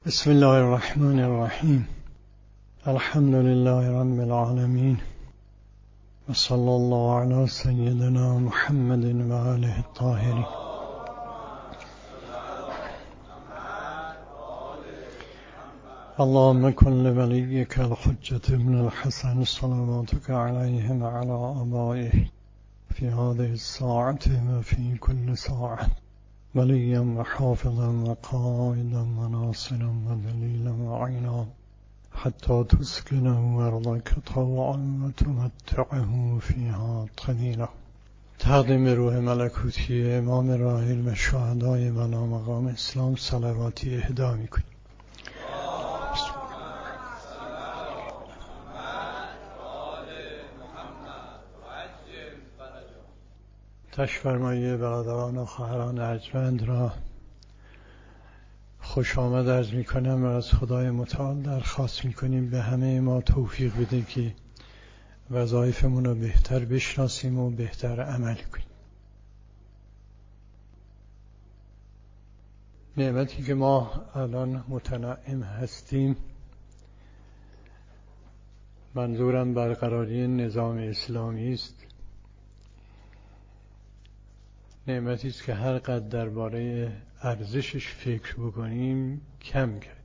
بسم الله الرحمن الرحیم. الحمد لله رب العالمین و صلی الله علی سیدنا محمد و آله الطاهرین. اللهم کن لولیک الحجة ابن الحسن صلواتک علیه و علی آبائه فی هذه الساعة و فی کل ساعة ولیا و حافظا و قائدا و ناصرا و دلیلا و عینا حتی تسکنه ارضک طوعا و تمتعه فیها قلیلا. تقدیم روح ملکوتی امام راحل و شهدای بنا مقام اسلام صلواتی اهدا میکنیم. تشفرمایی برادران و خواهران ارجمند را خوش آمد عرض می کنم و از خدای متعال درخواست می کنیم به همه ما توفیق بده که وظایفمون رو بهتر بشناسیم و بهتر عمل کنیم. نعمتی که ما الان متنعم هستیم، منظورم برقراری نظام اسلامی است. نعمتی است که هر قدر درباره ارزشش فکر بکنیم کم کردیم.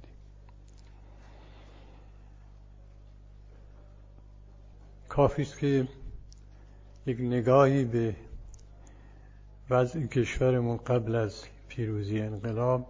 کافی است که یک نگاهی به وضع کشورمون قبل از پیروزی انقلاب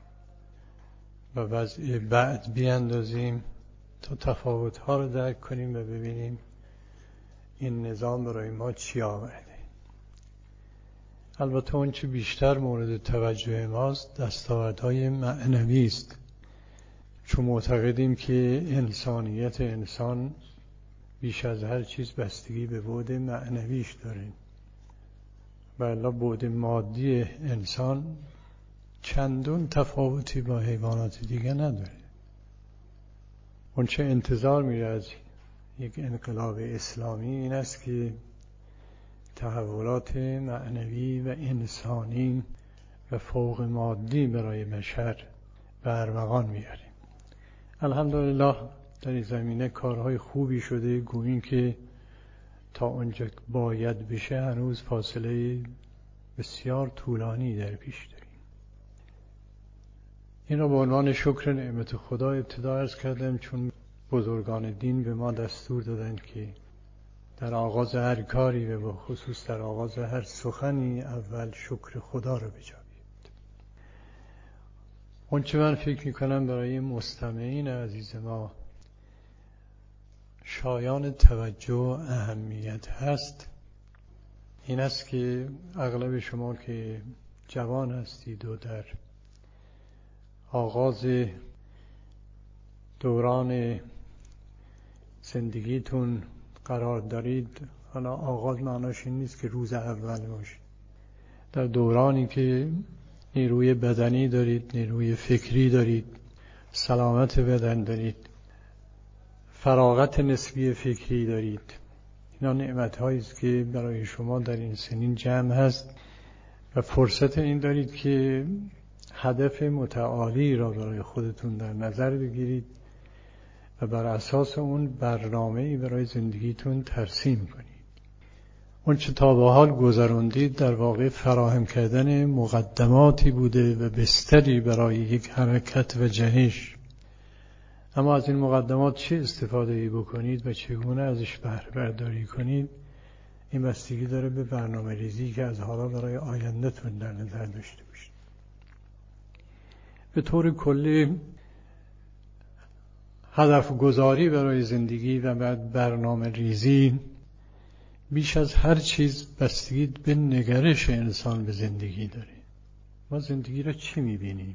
و وضع بعد بیاندازیم تا تفاوت‌ها رو درک کنیم و ببینیم این نظام برای ما چی آورده. البته اون چه بیشتر مورد توجه ماست دستاوردهای معنوی است، چون معتقدیم که انسانیت انسان بیش از هر چیز بستگی به بعد معنویش داره و الا بعد مادی انسان چندان تفاوتی با حیوانات دیگه نداره. اون چه انتظار میره از یک انقلاب اسلامی این است که تحولات معنوی و انسانی و فوق مادی برای بشر به ارمغان میاریم. الحمدلله در این زمینه کارهای خوبی شده، گوییم که تا اونجا باید بشه هنوز فاصله بسیار طولانی در پیش داریم. این را به عنوان شکر نعمت خدا ابتدا عرض کردم، چون بزرگان دین به ما دستور دادند که در آغاز هر کاری و به خصوص در آغاز هر سخنی اول شکر خدا رو بجوید. اون چه من فکر میکنم برای مستمعین عزیز ما شایان توجه و اهمیت هست این است که اغلب شما که جوان هستید و در آغاز دوران زندگیتون قرار دارید. حالا آغاز معناش این نیست که روز اول باشه. در دورانی که نیروی بدنی دارید، نیروی فکری دارید، سلامت بدن دارید، فراغت نسبی فکری دارید، اینا نعمت‌هایی است که برای شما در این سنین جمع هست و فرصت این دارید که هدف متعالی را برای خودتون در نظر بگیرید و بر اساس اون برنامه‌ای برای زندگیتون ترسیم کنید. اون چه تا به حال گذروندید در واقع فراهم کردن مقدماتی بوده و بستری برای یک حرکت و جهش. اما از این مقدمات چه استفاده‌ای بکنید و چگونه ازش بهره برداری کنید، این بستگی داره به برنامه ریزی که از حالا برای آینده‌تون در نظر داشته باشید. به طور کلی هدف گذاری برای زندگی و بعد برنامه ریزی بیش از هر چیز بستگی به نگرش انسان به زندگی داره. ما زندگی را چی می‌بینیم؟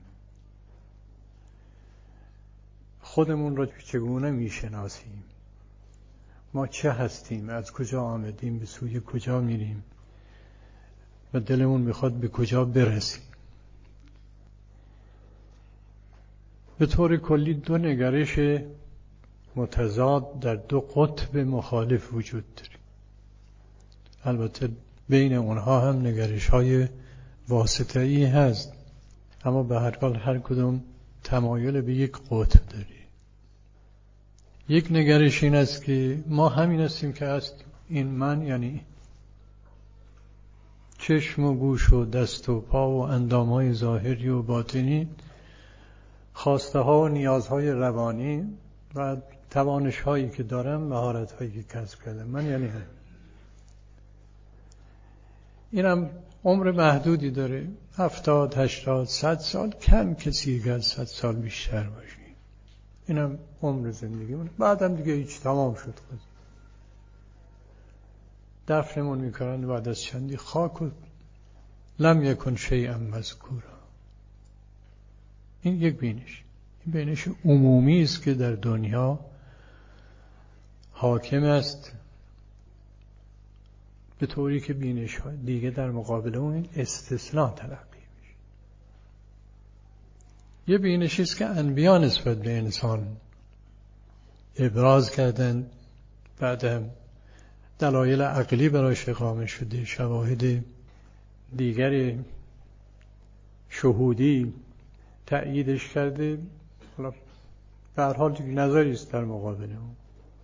خودمون را چگونه می‌شناسیم؟ ما چه هستیم؟ از کجا آمدیم؟ به سوی کجا میریم؟ و دلمون میخواد به کجا برسیم؟ به طور کلی دو نگرش متضاد در دو قطب مخالف وجود داره. البته بین اونها هم نگرش‌های واسطه‌ای هست، اما به هر حال هر کدوم تمایل به یک قطب داری. یک نگرش این است که ما همین هستیم که هست، این من یعنی چشم و گوش و دست و پا و اندامهای ظاهری و باطنی، خواسته ها و نیازهای روانی و توانش هایی که دارم، مهارت هایی که کسب کردم، من یعنی هم. اینم عمر محدودی داره، 70 80 100 سال، کم کسی که از 100 سال بیشتر باشه. اینم عمر زندگیمون، بعدم دیگه هیچ، تمام شد. دفنمون میکنن بعد از چندی خاک و لم یکن شیئا مذکورا. این یک بینش، این بینش عمومی است که در دنیا حاکم است، به طوری که بینش های دیگه در مقابل اون استثناء تلقی میشه. یه بینشی است که انبیا نسبت به انسان ابراز کردن، بعدم دلایل عقلی براش اقامه شده، شواهد دیگر شهودی تأییدش کرده. حالا به هر حال نظری است در مقابل اون.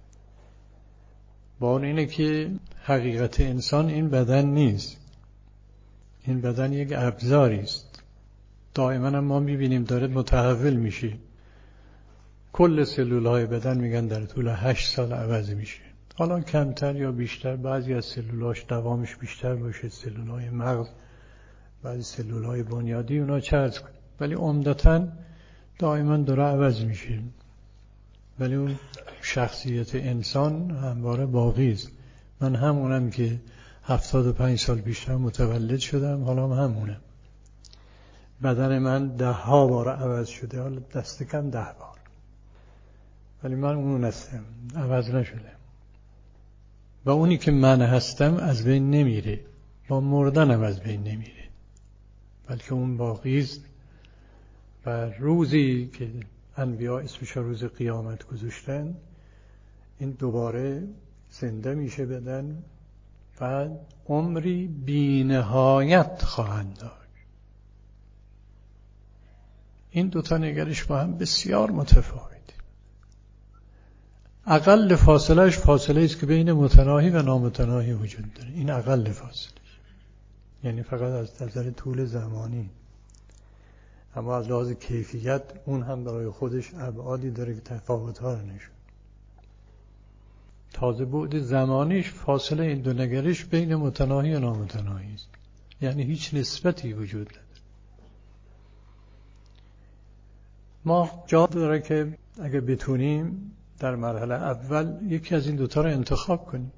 با اون اینه که حقیقت انسان این بدن نیست، این بدن یک ابزاری است. دائما هم ما میبینیم داره متحول میشه. کل سلولهای بدن میگن در طول 8 سال عوض میشه، حالا کمتر یا بیشتر، بعضی از سلولاش دوامش بیشتر باشه، سلولهای مغز، بعضی سلولهای بنیادی، اونا چه عرض کنیم، ولی عمدتاً دائما داره عوض میشه. ولی اون شخصیت انسان همواره باقی است. من همونم که 75 سال بیشتر متولد شدم، حالا همونم. بدن من 10 بار عوض شده، حالا دست کم 10 بار، ولی من اون هستم، عوض نشده. و اونی که من هستم از بین نمیره، با مردنم از بین نمیره، بلکه اون باقی است. و روزی که انبیا اسمش روز قیامت گذاشتن، این دوباره زنده میشه بدن و عمری بی نهایت خواهند داشت. این دوتا نگرش با هم بسیار متفاوته. اقل فاصلهش فاصله است که بین متناهی و نامتناهی وجود داره. این اقل فاصله، یعنی فقط از نظر طول زمانی، اما از لحاظ کیفیت اون هم برای خودش ابعادی داره که تفاوت‌ها رو نشون. تازه بعد زمانیش، فاصله این دو نگرش بین متناهی و نامتناهی است، یعنی هیچ نسبتی وجود نداره. ما جا داره که اگه بتونیم در مرحله اول یکی از این دوتا رو انتخاب کنیم،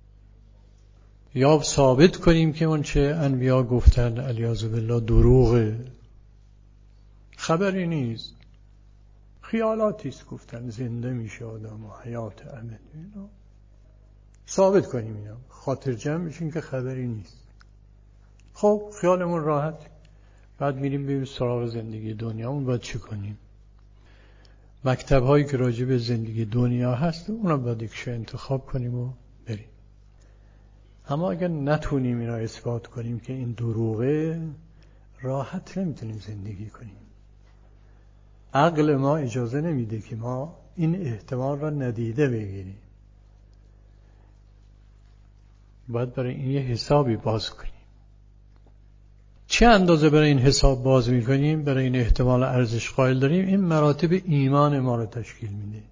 یا ثابت کنیم که اون چه انبیا گفتن الیاذ بالله دروغه، خبری نیست، خیالاتی است، گفتن زنده میشه آدم و حیات ابدی، اینا ثابت کنیم، اینا خاطر جمع بشین که خبری نیست. خب خیالمون راحت. بعد میریم بریم سراغ زندگی دنیامون. باید چی کنیم؟ مکتب هایی که راجع به زندگی دنیا هست اونا باید یکش انتخاب کنیم و بریم. اما اگر نتونیم اینا اثبات کنیم که این دروغه، راحت نمیتونیم زندگی کنیم. عقل ما اجازه نمیده که ما این احتمال را ندیده بگیریم. باید برای این یه حسابی باز کنیم. چه اندازه برای این حساب باز میکنیم، برای این احتمال ارزش قائل داریم، این مراتب ایمان ما رو تشکیل میده.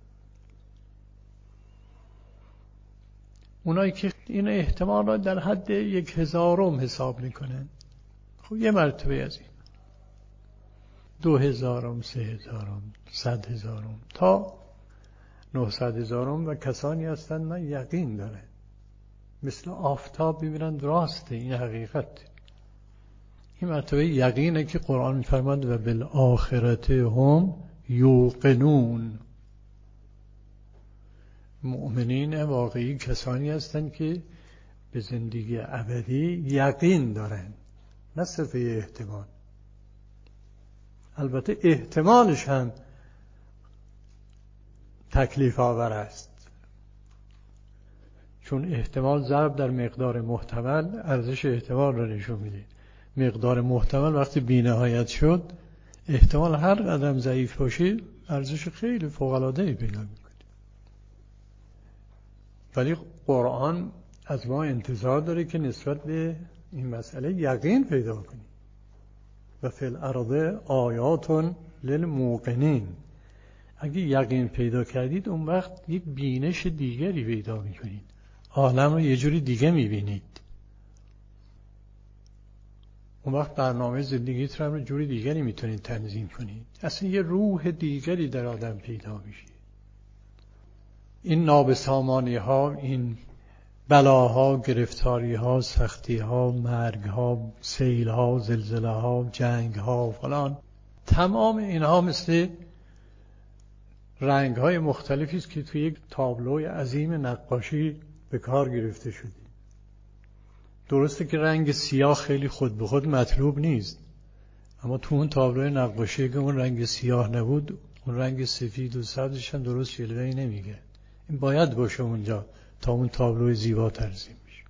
اونایی که این احتمال را در حد 1000 حساب میکنن، خب یه مرتبه از این 2000 3000 100,000 تا 900,000 و کسانی هستند من یقین دارم مثل آفتاب میبینند راسته، این حقیقت. این مرتبه یقینه که قرآن میفرماد و بالآخرت هم یوقنون. مؤمنین واقعی کسانی هستند که به زندگی ابدی یقین دارند، نه صرف احتمال. البته احتمالش هم تکلیف آور است، چون احتمال ضرب در مقدار محتمل ارزش احتمال را نشون میده. مقدار محتمل وقتی بی‌نهایت شد، احتمال هر قدم ضعیف باشه ارزش خیلی فوق‌العاده‌ای پیدا میکنه. ولی قرآن از ما انتظار داره که نسبت به این مسئله یقین پیدا کنیم. و فی الارض آیات للموقنین. اگه یقین پیدا کردید اون وقت یک بینش دیگری پیدا میکنید، عالم رو یه جوری دیگه میبینید. اون وقت برنامه زندگیت رو جوری دیگری میتونید تنظیم کنید. اصلا یه روح دیگری در آدم پیدا میشه. این نابسامانی ها، این بلاها، گرفتاری ها، سختی ها، مرگ ها، سیل ها، زلزله ها، جنگ ها فلان، تمام اینها مثل رنگ های مختلفی است که توی یک تابلوی عظیم نقاشی به کار گرفته شده. درسته که رنگ سیاه خیلی خود به خود مطلوب نیست، اما تو اون تابلوی نقاشی که اون رنگ سیاه نبود، اون رنگ سفید و سبزش هم درست جلوه‌ای نمیگه. این باید باشه اونجا تا اون تابلوی زیبا ترسیم بشه.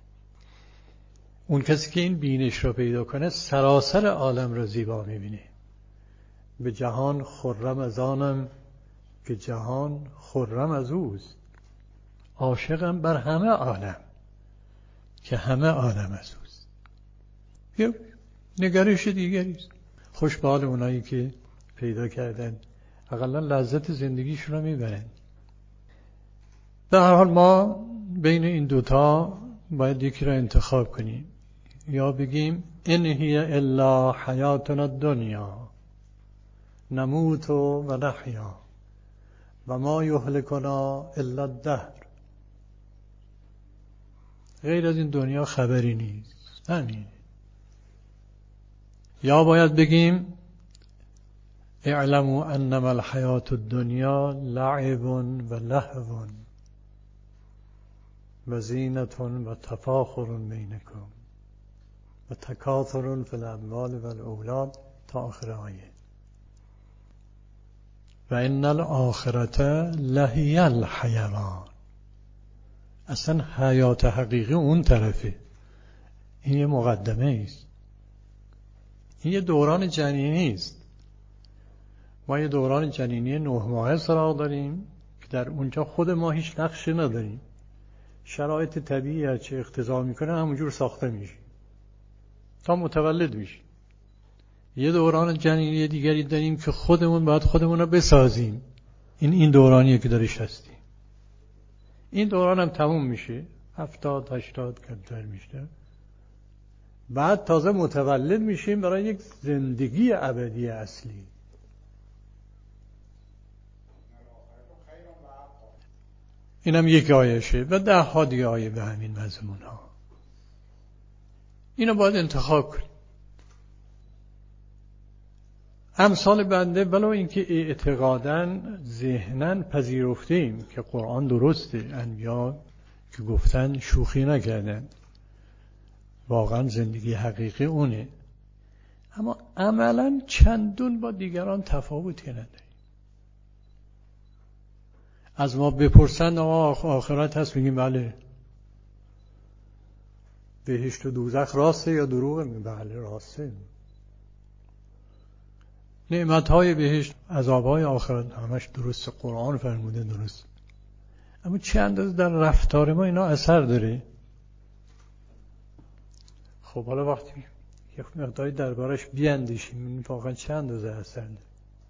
اون کسی که این بینش را پیدا کنه سراسر عالم را زیبا میبینه. به جهان خرم از آنم که جهان خرم از اوست. عاشقم بر همه عالم که همه عالم از اوست. یه نگرش دیگری است. خوش به حال اونایی که پیدا کردن، حداقل لذت زندگیشون رو میبرن. در هر حال ما بین این دوتا باید یکی را انتخاب کنیم. یا بگیم ان هی الا حیاتنا الدنیا نموت و نحیا و ما یهلکنا الا الدهر. غیر از این دنیا خبری نیست. همین. یا باید بگیم اعلموا انما الحیات الدنیا لعب و لهو و زینت و تفاخر بینکم و تکاثر فی الاموال و الاولاد تا آخر آیه. و ان الاخرة لهی الحیوان. اصلا حیات حقیقی اون طرفه. این یه مقدمه است. این یه دوران جنینی است. ما یه دوران جنینی 9 ماهه سراغ داریم که در اونجا خود ما هیچ نقشی نداریم. شرایط طبیعی هرچی اقتضا میکنه همونجور ساخته میشه تا متولد میشه. یه دوران جنینی دیگری داریم که خودمون باید خودمون رو بسازیم. این دورانیه که درش هستیم. این دوران هم تموم میشه 70-80 کمتر میشه. بعد تازه متولد میشیم برای یک زندگی ابدی اصلی. اینم یک آیشه و 10 ها دیگه آیه به همین مضمون ها. اینو باید انتخاب کنیم. امثال بنده ولو اینکه اعتقاداً ذهناً پذیرفتیم که قرآن درسته، انبیا که گفتن شوخی نکردن، واقعاً زندگی حقیقی اونه، اما عملاً چندون با دیگران تفاوتی نداریم. از ما بپرسند آخرت هست میگیم بله. بهشت و دوزخ راسته یا دروغه؟ بله راسته. نعمتهای بهشت، عذابهای آخرت همش درست، قرآن فرموده درست. اما چه اندازه در رفتار ما اینا اثر داره؟ خب حالا وقتی یک مقداری دربارش بیاندیشیم واقعا چه اندازه اثر داره.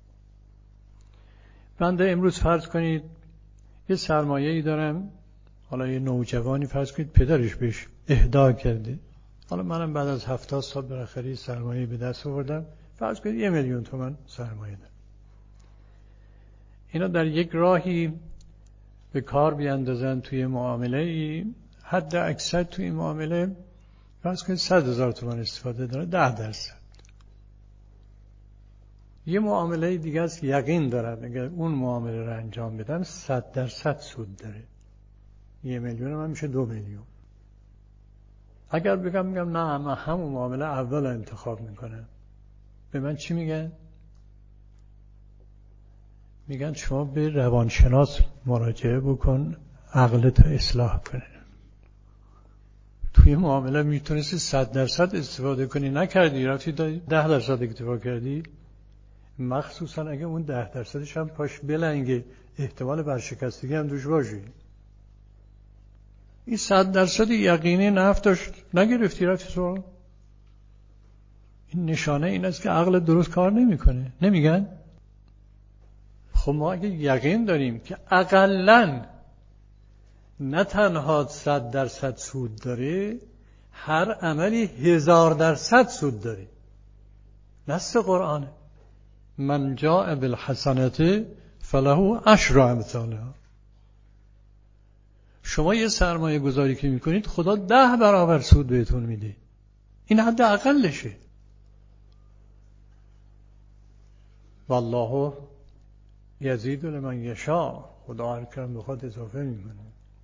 بنده امروز فرض کنید یه سرمایه‌ای دارم، حالا یه نوجوانی فرض کنید پدرش بهش اهدا کرده، حالا منم بعد از 70 سال بالاخره سرمایه به دست آوردم، فرض کنید 1 میلیون تومان سرمایه دارم. اینا در یک راهی به کار بیاندازن توی معامله، حد اکثر توی معامله فرض کنید 100,000 تومان استفاده داره، 10%. یه معامله دیگه است یقین دارن اگر اون معامله رو انجام بدن 100% سود داره. 1 میلیون من میشه 2 میلیون. اگر بگم نه من همون معامله اول انتخاب میکنم، به من چی میگن؟ میگن شما به روانشناس مراجعه بکن عقلت اصلاح کنه. توی معامله میتونستی 100% استفاده کنی، نکردی، رفتی 10% اکتفا کردی. مخصوصا اگه اون 10% هم پاش بلنگه، احتمال برشکستگی هم دوش باشه. این 100% یقینی نفت داشت نگرفتی رفتی سراغ. این نشانه این است که عقل درست کار نمیکنه. نمیگن؟ خب ما اگه یقین داریم که اقلن نه تنها 100% سود داره، هر عملی 1000% سود داره. نص قرآنه. من جاء بالحسنة فله عشر امثالها. شما یه سرمایه گذاری که میکنید خدا 10 برابر سود بهتون میده. این حد اقلشه. والله یزید لمن یشاء. خدا هر کم بخواد اضافه میکنه.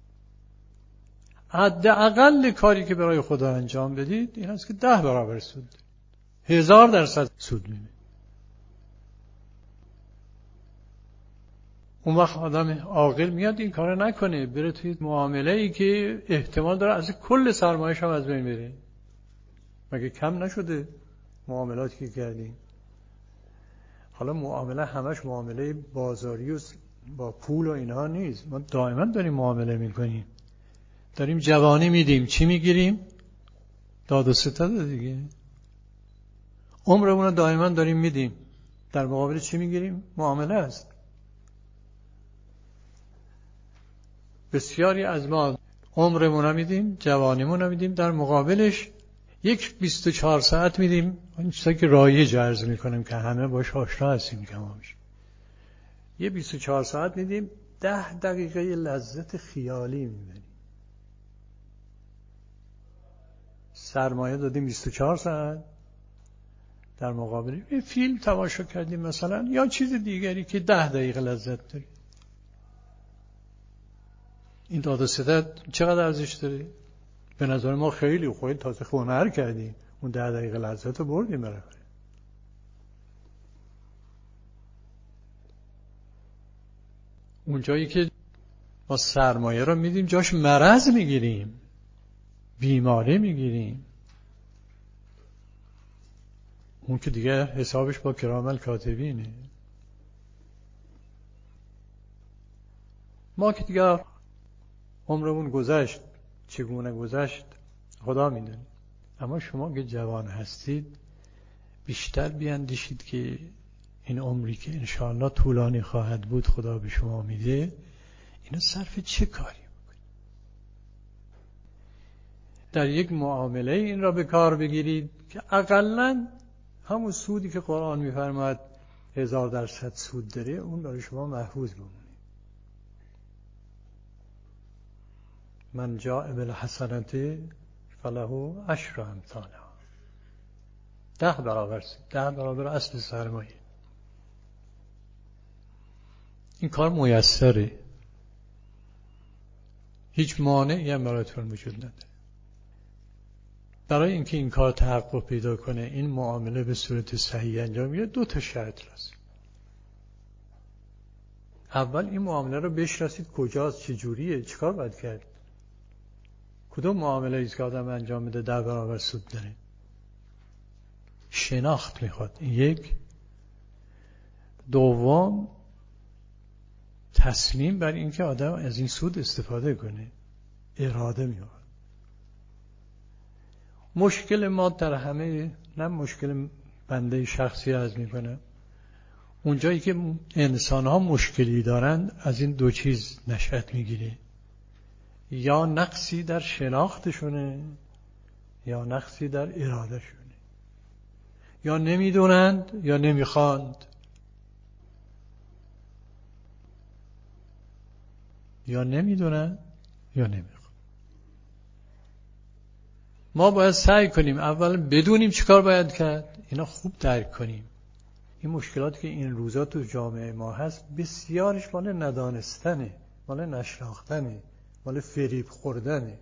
حد اقل کاری که برای خدا انجام بدید این است که 10 برابر سود دید. 1000% سود میده. اون وقت آدم عاقل میاد این کار نکنه، بره توی معامله ای که احتمال داره از کل سرمایه‌اش هم از بین بره. مگه کم نشده معاملاتی که کردیم؟ حالا معامله همش معامله بازاری و با پول و اینها نیست. ما دائما داریم معامله میکنیم. داریم جوانی میدیم. چی میگیریم؟ داد و ستد دیگه. عمرمون رو دائما داریم میدیم. در مقابل چی میگیریم؟ معامله است. بسیاری از ما عمرمون رو میدیم، جوانیمون رو میدیم، در مقابلش یک 24 ساعت میدیم. این چیزایی که رایج عرض میکنیم که همه باش آشنا هستیم کمابیش. یه 24 ساعت میدیم، 10 دقیقه لذت خیالی میبریم. سرمایه دادیم 24 ساعت، در مقابل یه فیلم تماشا کردیم مثلا یا چیز دیگری که 10 دقیقه لذت داریم. این داد و ستد چقدر ارزش داره؟ به نظر ما خیلی خوبه. تازه هنر کردیم، اون 10 دقیقه لذت رو بردیم بالاخره. اون جایی که ما سرمایه رو میدیم جاش مرض میگیریم، بیماری میگیریم. اون که دیگه حسابش با کرام الکاتبینه. ما که دیگه عمرمون گذشت، چگونه گذشت خدا میدونه. اما شما که جوان هستید بیشتر بیاندیشید که این عمری که انشاءالله طولانی خواهد بود خدا به شما میده، اینو صرف چه کاری بکنید؟ در یک معامله این را به کار بگیرید که اقلن همون سودی که قرآن میفرماید 1000% سود داره اون برای شما محفوظ بمونه. من جاء بالحسنة فله عشر امثالها. 10 برابر، 10 برابر اصل سرمایه. این کار میسره. هیچ مانعی هم براتون وجود نداره. برای اینکه این کار تحقق پیدا کنه، این معامله به صورت صحیح انجام بگیره، 2 شرط هست. اول این معامله رو بشناسید کجاست، چجوریه، چیکار باید کرد. کدوم معامله ایست که آدم انجام میده 10 برابر سود داره؟ شناخت میخواد. یک. دوم تصمیم بر این که آدم از این سود استفاده کنه. اراده میخواد. مشکل ما در همه، نه مشکل بنده شخصی عرض میکنه، اونجایی که انسان ها مشکلی دارند از این 2 چیز نشأت میگیره. یا نقصی در شناختشونه یا نقصی در ارادهشونه. یا نمیدونند یا نمیخواند. یا نمیدونند یا نمیخواند. ما باید سعی کنیم اول بدونیم چیکار باید کرد، اینا خوب درک کنیم. این مشکلاتی که این روزا تو جامعه ما هست بسیارش مال ندانستنه، مال نشناختنه، مال فریب خوردنه.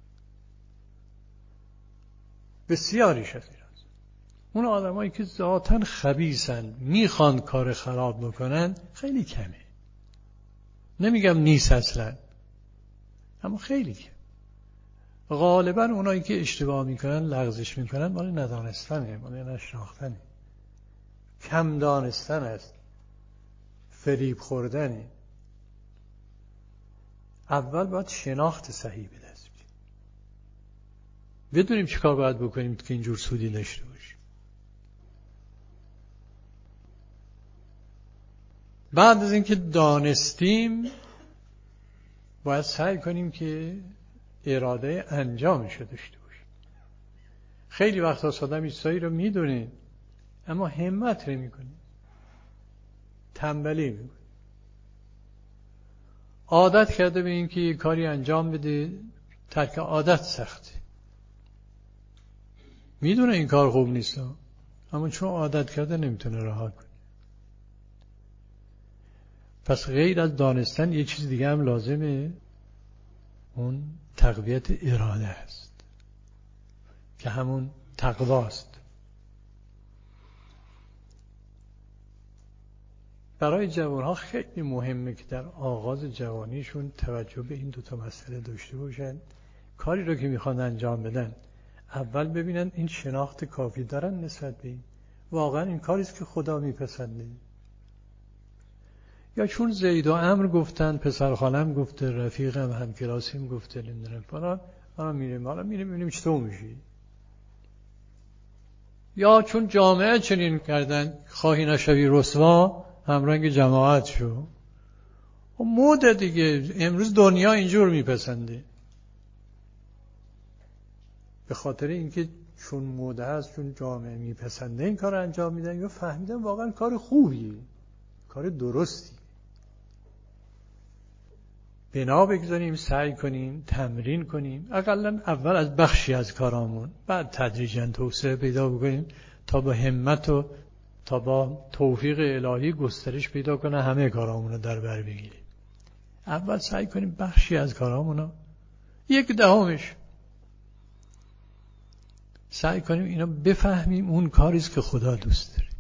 بسیاریش از این هست. اون آدمایی که ذاتاً خبیثن، میخوان کار خراب بکنن، خیلی کمه. نمیگم نیست اصلا، اما خیلی کم. غالباً اونایی که اشتباه میکنن، لغزش میکنن، مال ندانستنه، مال نشناختنه. کم دانستن است، فریب خوردنه. اول باید شناخت صحیح به دست بیاریم، بدونیم چیکار باید بکنیم که اینجور سودی داشته باشیم. بعد از اینکه دانستیم باید سعی کنیم که اراده انجامش رو داشته باشیم. خیلی وقتا آدم چیزایی رو میدونه اما همت نمی‌کنه، تنبلی می‌کنه، عادت کرده به این که یه کاری انجام بده. ترک عادت سخته، میدونه این کار خوب نیست اما چون عادت کرده نمیتونه رها کنه. پس غیر از دانستن یه چیز دیگه هم لازمه، اون تقویت اراده است که همون تقواست. برای جوانها خیلی مهمه که در آغاز جوانیشون توجه به این دوتا مسئله داشته باشن. کاری رو که میخوان انجام بدن اول ببینن این شناخت کافی دارن نسبت به این، واقعا این کاریست که خدا میپسنده، یا چون زید و عمرو گفتن، پسر خالم گفته، رفیقم همکلاسیم گفته، نمیدونم فلان، حالا میریم ببینیم چطور میشی. یا چون جامعه چنین کردن، خواهی نشوی رسوا همرنگ جماعت شو. و موده دیگه، امروز دنیا اینجور میپسنده. به خاطر اینکه چون موده هست، چون جامعه میپسنده این کار انجام میدن، یا فهمیدن واقعا کار خوبیه، کار درستی. بنا بگذاریم، سعی کنیم، تمرین کنیم، اقلا اول از بخشی از کارامون، بعد تدریجاً توسعه پیدا بکنیم تا با همت و تا با توفیق الهی گسترش پیدا کنه همه کارامون رو در بر بگیریم. اول سعی کنیم بخشی از کارامون رو، 1/10 سعی کنیم اینا بفهمیم اون کاریست که خدا دوست داره.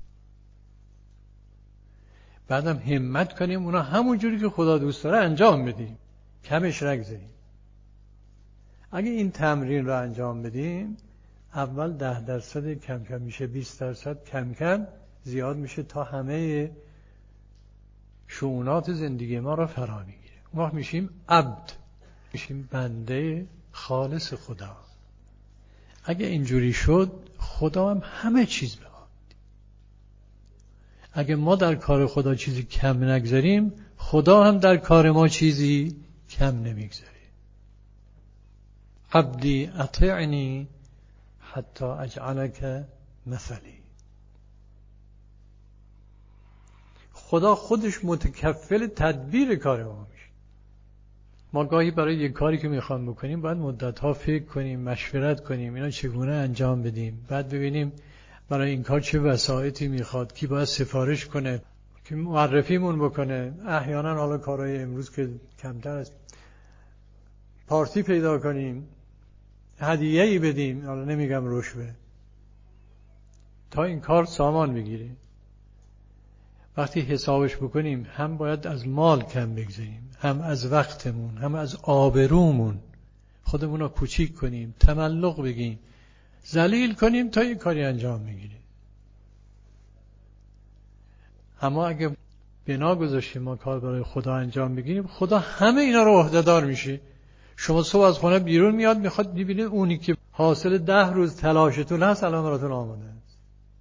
بعدم همت کنیم اونا همون جوری که خدا دوست داره انجام بدیم، کمش نگذاریم. اگه این تمرین رو انجام بدیم، اول 10% کم کم میشه 20%، کم کم زیاد میشه تا همه شؤونات زندگی ما رو فرا میگیره. ما میشیم عبد، میشیم بنده خالص خدا. اگه اینجوری شد خدا هم همه چیز به ما میده. اگه ما در کار خدا چیزی کم نگذاریم، خدا هم در کار ما چیزی کم نمیگذاره. عبدی اطیعنی حتی اجعلک مثلی. خدا خودش متکفل تدبیر کار ما میشه. ما گاهی برای یک کاری که میخوام بکنیم باید مدتها فکر کنیم، مشورت کنیم اینا چگونه انجام بدیم، بعد ببینیم برای این کار چه وسایطی میخواد، کی باید سفارش کنه، کی معرفیمون بکنه. احیانا حالا کارهای امروز که کمتر است، پارتی پیدا کنیم، هدیه‌ای بدیم، حالا نمیگم رشوه، تا این کار سامان بگیره. وقتی حسابش بکنیم هم باید از مال کم بگذاریم، هم از وقتمون، هم از آبرومون، خودمون رو کوچیک کنیم، تملق بگیم، ذلیل کنیم تا این کاری انجام بگیره. اما اگه بنا گذاشتیم ما کار برای خدا انجام بگیریم، خدا همه اینا رو عهده‌دار میشه. شما صبح از خونه بیرون میاد، میخواد ببینید اونی که حاصل 10 روز تلاشتون هست الان براتون آماده است.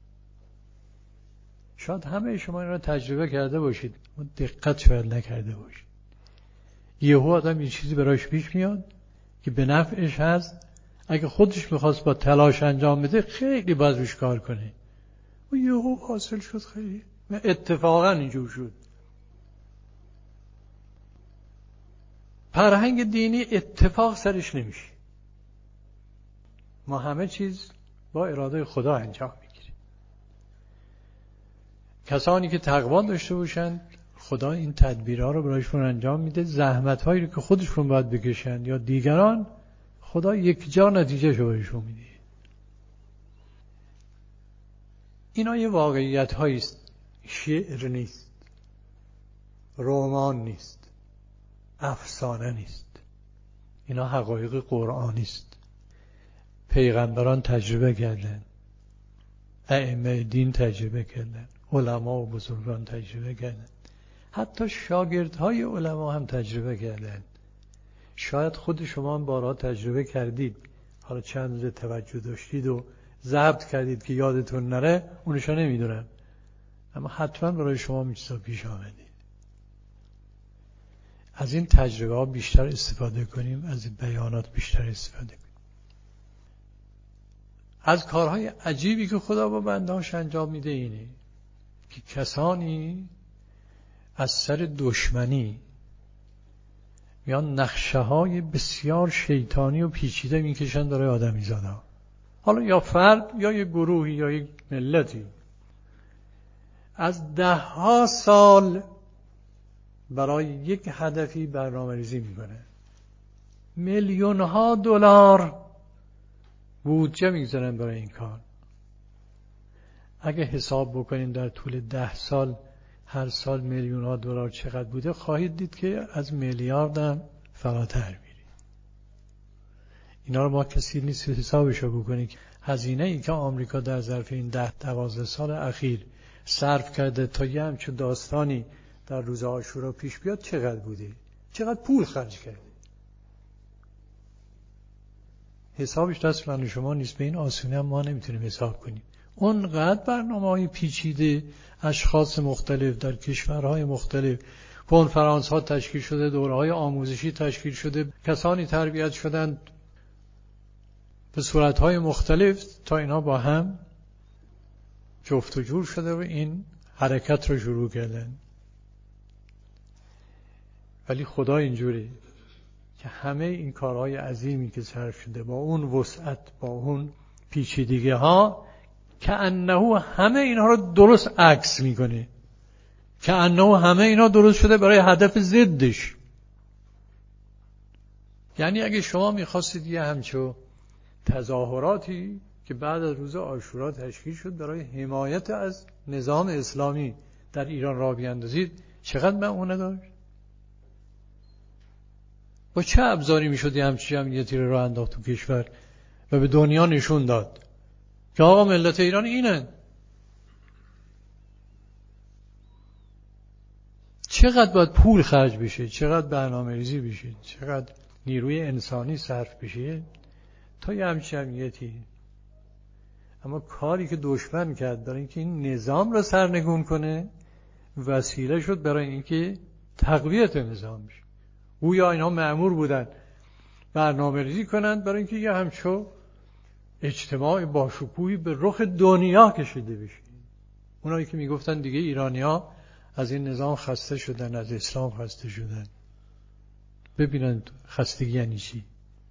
شاید همه شما این رو تجربه کرده باشید، دقت شاید نکرده باشید. یهو آدم یه چیزی براش پیش میاد که به نفعش هست، اگه خودش میخواست با تلاش انجام بده خیلی باید روش کار کنه و یهو حاصل شد. خیلی اتفاقا اینجور شد. فرهنگ دینی اتفاق سرش نمیشه. ما همه چیز با اراده خدا انجام میگیریم. کسانی که تقوا داشته باشند خدا این تدبیرها رو برایشون انجام میده. زحمت‌هایی رو که خودشون باید بکشن یا دیگران، خدا یک جا نتیجه شو برایشون میده. اینا یه واقعیت هاییست، شعر نیست، رمان نیست، افسانه نیست. اینا حقایق قرآنی است. پیغمبران تجربه کردن، ائمه دین تجربه کردن، علما و بزرگان تجربه کردن، حتی شاگردهای علما هم تجربه کردن. شاید خود شما هم بارها تجربه کردید، حالا چند روز توجه داشتید و ضبط کردید که یادتون نره، اونشا نمیدونم، اما حتما برای شما میچیزا پیش آمدید. از این تجربه ها بیشتر استفاده کنیم، از این بیانات بیشتر استفاده کنیم. از کارهای عجیبی که خدا با بندهاش انجام میده اینه که کسانی از سر دشمنی میان نقشه های بسیار شیطانی و پیچیده میکشن برای آدمیزادا، حالا یا فرد یا یک گروهی یا یک ملتی، از 10 سال برای یک هدفی برنامه‌ریزی میکنه، میلیون‌ها دلار بودجه میگذارن برای این کار. اگه حساب بکنین در طول 10 سال هر سال میلیون‌ها دلار چقدر بوده، خواهید دید که از میلیارد هم فراتر میره. اینا رو ما کسی نیست حسابشو بکنیم. هزینه ای که آمریکا در ظرف این 10-12 سال اخیر صرف کرده تا یه همچون داستانی در روز عاشورا پیش بیاد چقدر بوده، چقدر پول خرج کرده. حسابش دست من شما نیست، به این آسونی هم ما نمیتونیم حساب کنیم. اونقدر برنامه‌های پیچیده، اشخاص مختلف در کشورهای مختلف، کنفرانس ها تشکیل شده، دوره‌های آموزشی تشکیل شده، کسانی تربیت شدن به صورت‌های مختلف تا اینا با هم جفت و جور شده و این حرکت رو شروع کردن. ولی خدا اینجوری که همه این کارهای عظیمی که صرف شده با اون وسعت، با اون پیچیدگی ها، که انه همه اینها رو درست عکس میکنه، که انه همه اینا درست شده برای هدف ضدش. یعنی اگه شما میخواستید یه همچو تظاهراتی که بعد از روز عاشورا تشکیل شد برای حمایت از نظام اسلامی در ایران راه بیاندازید، چقدر معنی داشت؟ با چه ابزاری میشد یه همچین جمعیتی رو راه انداخت تو کشور و به دنیا نشون داد که آقا ملت ایران اینن؟ چقدر باید پول خرج بشه، چقدر برنامه ریزی بشه، چقدر نیروی انسانی صرف بشه تا یه همچین جمعیتی. اما کاری که دشمن کرد برای اینکه این نظام رو سرنگون کنه، وسیله شد برای اینکه تقویت نظام بشه. گویا اینا مأمور بودن برنامه ریزی کنند برای اینکه یه همچو اجتماع باشکوهی به رخ دنیا کشیده بشه. اونایی که میگفتن دیگه ایرانی‌ها از این نظام خسته شدن، از اسلام خسته شدن، ببینن خستگی یعنی چی.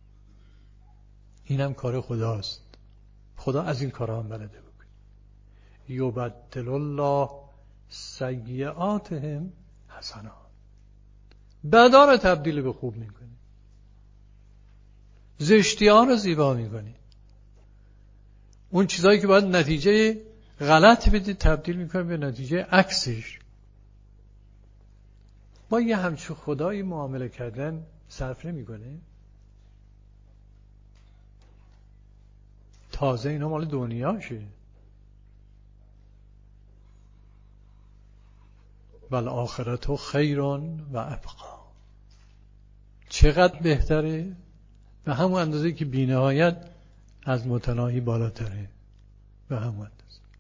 اینم کار خداست. خدا از این کارها هم بلده بکنه. یبدل الله سیئاتهم حسنات. بدا رو تبدیل به خوب میکنه، زشتی ها رو زیبا میکنه، اون چیزایی که باید نتیجه غلط بدید تبدیل میکنه به نتیجه عکسش. با یه همچون خدایی معامله کردن صرف نمیکنه. تازه اینا مال دنیاشه. بل آخرت خیر و ابقا. چقدر بهتره، به همون اندازه که بی‌نهایت از متناهی بالاتره، به همون اندازه.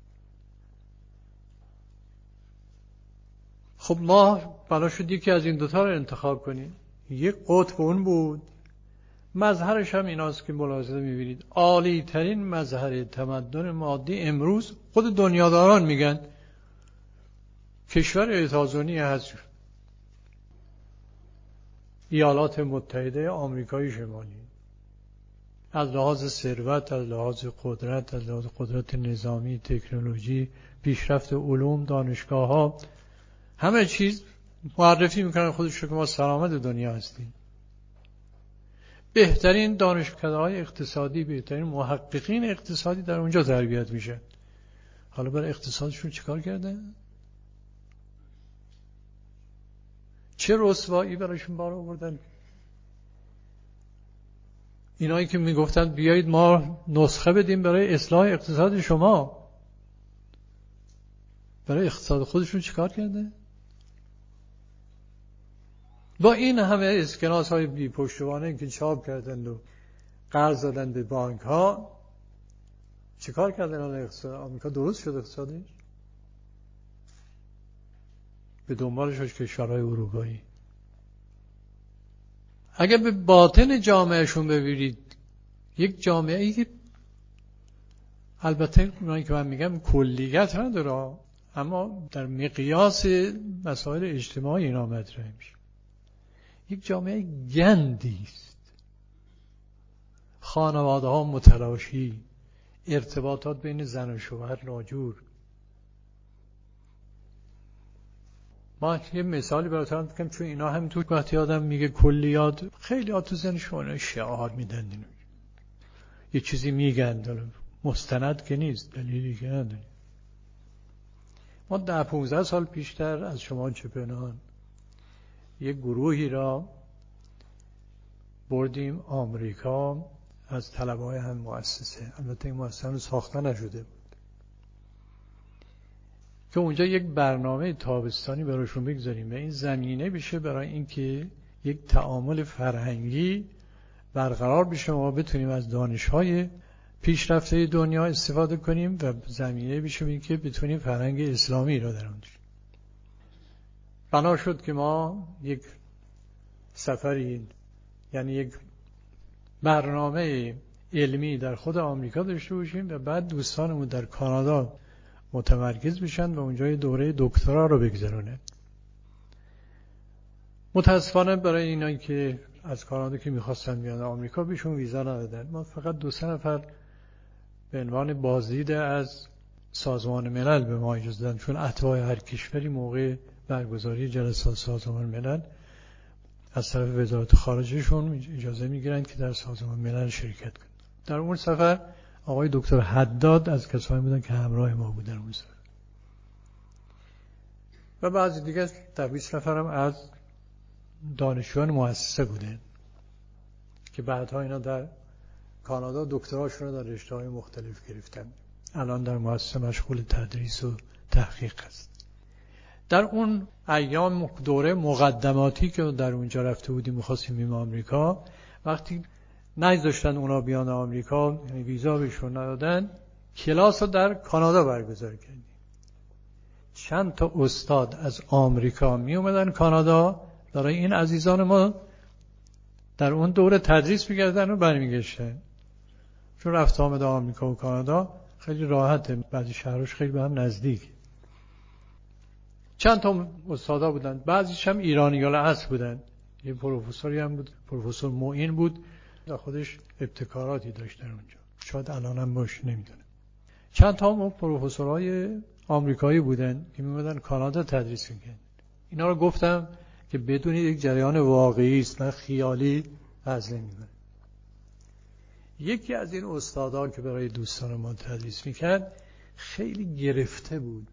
خب ما بنا شد یکی از این دوتا رو انتخاب کنیم. یک قطب اون بود، مظهرش هم ایناست که ملاحظه می‌بینید. عالی ترین مظهر تمدن مادی امروز خود دنیاداران میگن کشور اعتراضی هست، ایالات متحده آمریکای شمالی. از لحاظ ثروت، از لحاظ قدرت، از لحاظ قدرت نظامی، تکنولوژی، پیشرفت علوم، دانشگاه‌ها، همه چیز معرفی میکنن خودش رو که ما سلامت دنیا هستیم. بهترین دانشکده‌های اقتصادی، بهترین محققین اقتصادی در اونجا تربیت میشن. حالا برای اقتصادشون چیکار کردن؟ چه رسوایی برایشون بار آوردن؟ اینایی که میگفتن بیایید ما نسخه بدیم برای اصلاح اقتصاد شما، برای اقتصاد خودشون چیکار کرده؟ با این همه اسکناس های بی پشتوانه که چاپ کردند و قرض دادن به بانک ها، چیکار کردن الان اقتصاد آمریکا درست شد اقتصادش؟ به دنبالش کشورهای اروپایی. اگر به باطن جامعهشون ببینید، یک جامعه‌ای که البته اونایی که من میگم کلیت نداره، اما در مقیاس مسائل اجتماعی اینا مطرح میشه، یک جامعه گندی است. خانواده ها متلاشی، ارتباطات بین زن و شوهر ناجور. ما یه مثالی براتون میگم، چون اینا هم تو وقتی آدم میگه کلیات، خیلی ها تو ذهنشون شعار میدن، یه چیزی میگن، مستند که نیست، دلیلی که نداره. ما 10-15 سال پیشتر از شما چه پنهان یک گروهی را بردیم آمریکا از طلبه‌های هم مؤسسه، البته این مؤسسه رو ساخته نشده بود، که اونجا یک برنامه تابستانی براشون بگذاریم و این زمینه بشه برای اینکه یک تعامل فرهنگی برقرار بشه، ما بتونیم از دانش‌های پیشرفته دنیا استفاده کنیم و زمینه بشه اینکه بتونیم فرهنگ اسلامی را در اونجا. بنا شد که ما یک سفری، یعنی یک برنامه علمی در خود آمریکا داشته باشیم و بعد دوستانمون در کانادا متمرکز بشن و اونجا دوره دکترا رو بگذرونه. متاسفانه برای اینایی که از کانادا که میخواستن بیان آمریکا بهشون ویزا ندادن. ما فقط 2-3 نفر به عنوان بازدید از سازمان ملل به ما اجازه دادن، چون اتباع هر کشوری موقع برگزاری جلسات سازمان ملل از طرف وزارت خارجهشون اجازه میگیرن که در سازمان ملل شرکت کنن. در اون سفر آقای دکتر حداد از کسانی بودن که همراه ما بودن اون سفر، و بعضی دیگه در 20 نفرم از دانشجویان مؤسسه بودن که بعدها اینا در کانادا دکتراشون رو در رشته‌های مختلف گرفتن، الان در مؤسسه مشغول تدریس و تحقیق است. در اون ایام دوره مقدماتی که در اونجا رفته بودیم می‌خواستیم بریم آمریکا، وقتی نذاشتن اونا بیان آمریکا، یعنی ویزا بهشون ندادن، کلاس رو در کانادا برگزار کردیم. چند تا استاد از آمریکا می اومدن کانادا برای این عزیزان ما در اون دوره تدریس می‌کردن و برمیگشتن، چون رفت آمد آمریکا و کانادا خیلی راحته، بعضی شهرش خیلی به هم نزدیک. چند تا استادا بودن، بعضیش هم ایرانیان اصل بودن. یه پروفسوری هم بود، پروفسور معین بود، در خودش ابتکاراتی داشت در اونجا، شاید الان هم باشه نمیدونم. چند تا هم پروفسورهای آمریکایی بودن که می‌اومدن کانادا تدریس می‌کردن. اینا رو گفتم که بدون یک جریان واقعی است، نه خیالی از نمی‌کنه. یکی از این استادا که برای دوستان ما تدریس می‌کرد خیلی گرفته بود،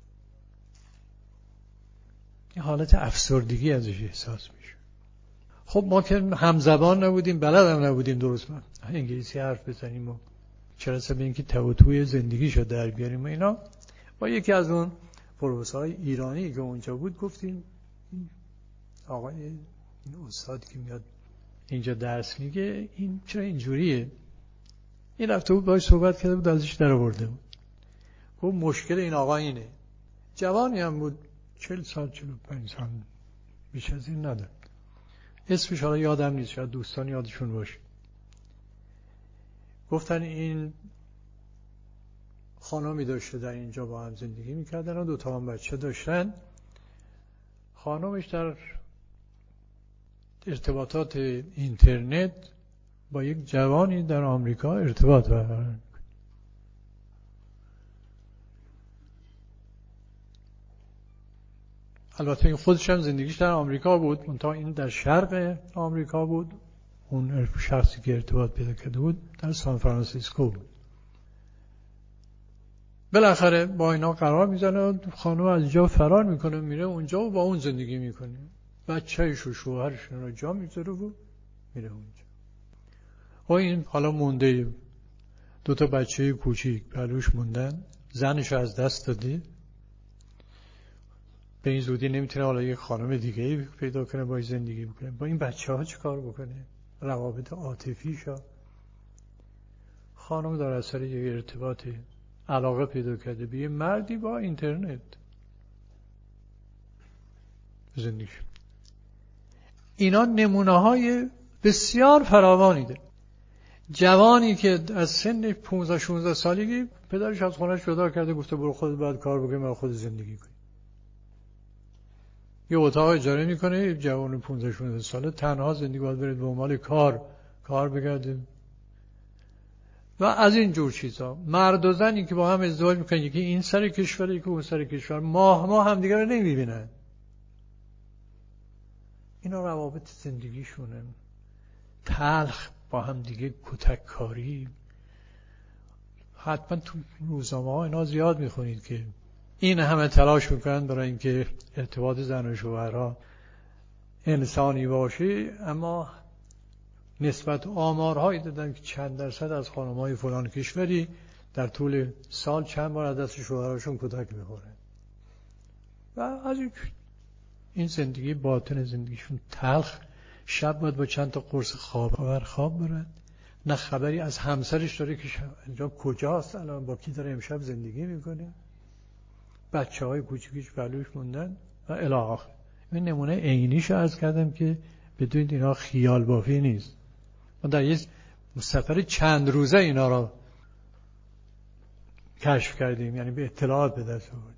یه حالت افسردگی ازش احساس میشه. خب ما که همزبان نبودیم، بلد هم نبودیم درست انگلیسی حرف بزنیم و چرا به اینکه توی زندگیشو در بیاریم و اینا، با یکی از اون پروفسورهای ایرانی که اونجا بود گفتیم آقای این استاد که میاد اینجا درس میگه این چرا اینجوریه؟ این رفته بود باهاش صحبت کرده بود، ازش در آورده بود. گفت مشکل این آقا اینه، جوانی هم بود، 40 سال 45 سال، بیش از این نداره، اسمش حالا یادم نیست، شاید دوستان یادشون باشه. گفتن این خانمی داشته در اینجا با هم زندگی میکردن و 2 هم بچه داشتن. خانمش در ارتباطات اینترنت با یک جوانی در آمریکا ارتباط برقرار می‌کنه. البته این خودش هم زندگیش در آمریکا بود، منتها این در شرق آمریکا بود، اون شخصی که ارتباط پیدا کرده بود در سان فرانسیسکو بود. بالاخره با اینا قرار میزنه، خانم از جا فرار میکنه، میره اونجا و با اون زندگی میکنه، بچه‌ش و شوهرش رو جا میذاره و میره اونجا. و این حالا مونده، 2 بچه کوچیک پلوش موندن، زنش از دست داده، به این زودی نمیتونه حالا یک خانم دیگه‌ای پیدا کنه باهاش زندگی بکنه. با این بچه‌ها چه کار بکنه؟ روابط عاطفیشا. خانم در اثر یک ارتباط علاقه پیدا کرده به یه مردی با اینترنت زندگی. اینا نمونه‌های بسیار فراوانی ده. جوانی که از سن 15-16 سالگی پدرش از خونه‌اش جدا کرده، گفته برو خودت باید کار بکنی، من خودت زندگی کنی. یه اتاق اجاره میکنه، جوان 15-16 ساله تنها زندگی، باید برید به عنوان کار بگرده و از این جور چیزا. مرد و زنی که با هم ازدواج میکنن، یکی این سر کشور یکی اون سر کشور، ماه هم دیگر رو نمیبینن. اینا روابط زندگیشونه. تلخ با هم دیگه، کتک کاری. حتما تو روزنامه ها اینا زیاد میخونید که این همه تلاش میکنن برای اینکه ارتباط زن و شوهرها انسانی باشه، اما نسبت آمارهایی دادن که چند درصد از خانم‌های فلان کشوری در طول سال چند بار از دست شوهراشون کتک میخورن و از این زندگی باطن زندگیشون تلخ. شب باید با چند تا قرص خواب برن، نه خبری از همسرش داره که اینجا کجاست، الان با کی داره امشب زندگی میکنه، بچه‌های کوچیکش بلوش موندن و الی آخر. این نمونه عینیشو عرض کردم که بدونید اینا خیال بافی نیست. ما در یه سفر چند روزه اینا را کشف کردیم، یعنی به اطلاعات به دست آوردیم.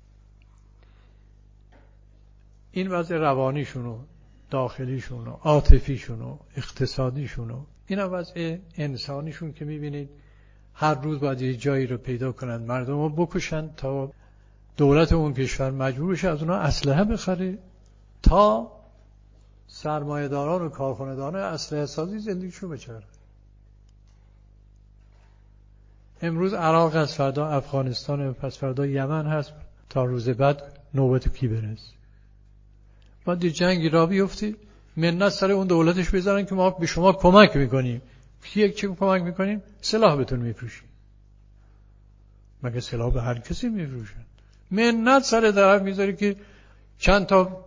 این وضع روانیشونو، داخلیشونو، عاطفیشونو، اقتصادیشونو، اینا وضع انسانیشون که میبینید هر روز باید یه جایی رو پیدا کنن مردم رو بکشن تا دولت اون کشور مجبور بشه از اونا اسلحه بخره تا سرمایه‌داران و کارخانه‌داران اسلحه سازی زندگیشو بچرخه. امروز عراق هست، فردا افغانستان، پس فردا یمن هست، تا روز بعد نوبت کی برسه. بعد جنگی را بیفته، منت سر اون دولتش بذارن که ما به شما کمک میکنیم. چه کمک میکنیم؟ سلاح بهتون میفروشیم. مگه سلاح به هر کسی میفروشن؟ منت سر طرف میذاری که چند تا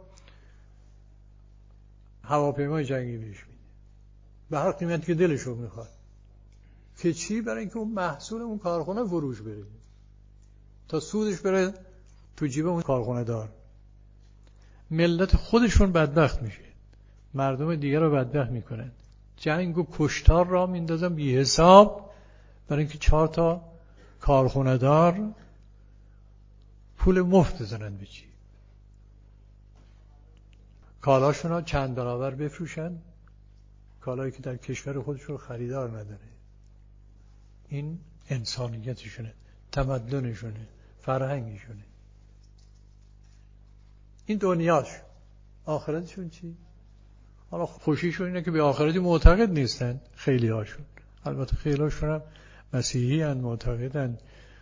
هواپیمای جنگی بهش میده به هر قیمتی که دلشون میخواد. که چی؟ برای اینکه اون محصول اون کارخانه فروش بره، تا سودش بره تو جیب اون کارخانه دار. ملت خودشون بدبخت میشه، مردم دیگر رو بدبخت میکنن، جنگ و کشتار را میندازن بی حساب برای اینکه 4 تا کارخانه دار پول مفت بزنن به جیب، کالاشون رو چند برابر بفروشن، کالایی که در کشور خودشون خریدار نداره. این انسانیتشونه، تمدنشونه، فرهنگشونه. این دنیاش. آخرتشون چی؟ حالا خوشیشون اینه که به آخرتی معتقد نیستن خیلی هاشون. البته خیلی هاشون هم مسیحی هن، معتقدن،